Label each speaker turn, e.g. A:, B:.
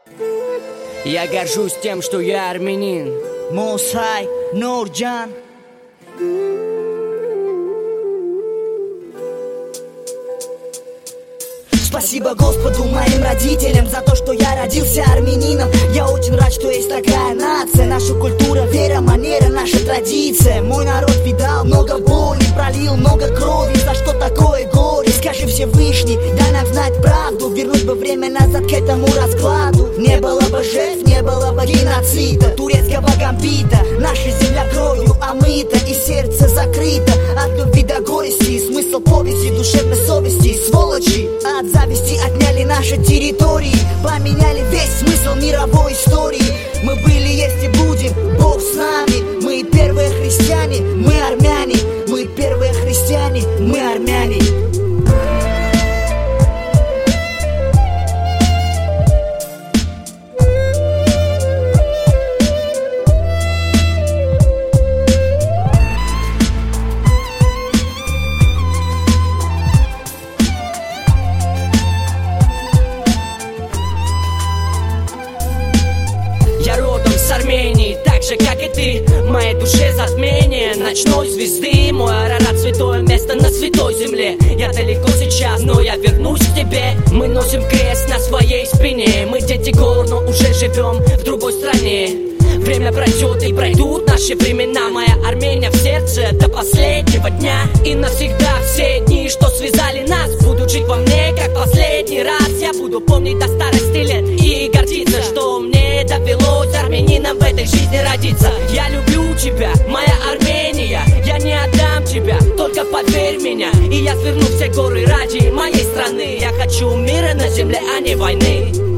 A: Я горжусь тем, что я армянин.
B: Мусай, Нурджан. Спасибо Господу, моим родителям, за то, что я родился армянином. Я очень рад, что есть такая нация. Наша культура, вера, манера, наша традиция. Мой народ видал много боли, пролил много крови. За что такое горе? Скажи Всевышний, дай нам знать правду. Вернуть бы время назад к этому раскладу. Не было бы жертв, не было бы геноцида, турецкого гамбита. Наша земля кровью омыта и сердце закрыто. От любви до горести, смысл повести, душевной совести. Сволочи от зависти отняли наши территории, поменяли весь смысл мировой истории. Мы были, есть и будем, Бог с нами. Мы первые христиане, мы армяне. Мы первые христиане, мы армяне.
A: Армении, так же, как и ты, в моей душе затмение ночной звезды. Мой Арарат — святое место на святой земле. Я далеко сейчас, но я вернусь к тебе. Мы носим крест на своей спине. Мы дети гор, но уже живем в другой стране. Время пройдет и пройдут наши времена. Моя Армения в сердце до последнего дня. И навсегда все дни, что связали нас, будут жить во мне, как последний раз. Я буду помнить до старости лет и гордиться, что мне довелось армянином в этой жизни родиться. Я люблю тебя, моя Армения. Я не отдам тебя, только поверь меня. И я сверну все горы ради моей страны. Я хочу мира на земле, а не войны.